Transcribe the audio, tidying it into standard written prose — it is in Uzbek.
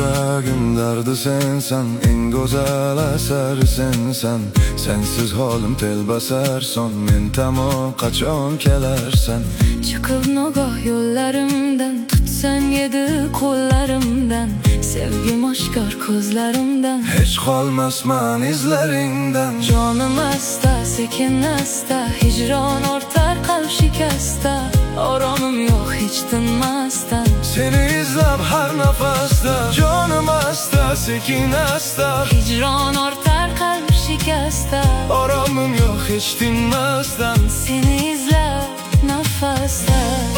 Yuragim dardi sensan, eng go'zal asar sensan. Sensiz holim telbasar, son men tamom qachon kelarsan? Chiqib nogoh yo'llarimdan, tutsan edi qo'llarimdan, sevgim oshkor ko'zlarimdan, hech qolmasman izlaringdan. jonim asta, sekin asta, hijron ortar qalb shikasta. Oromim yo'q hech tinmasdan, Seni izlab har nafasda, jonim asta, sekin asta, hijron ortar qalb shikasta. oromim yo'q hech tinmasdan. Seni izlab nafasda.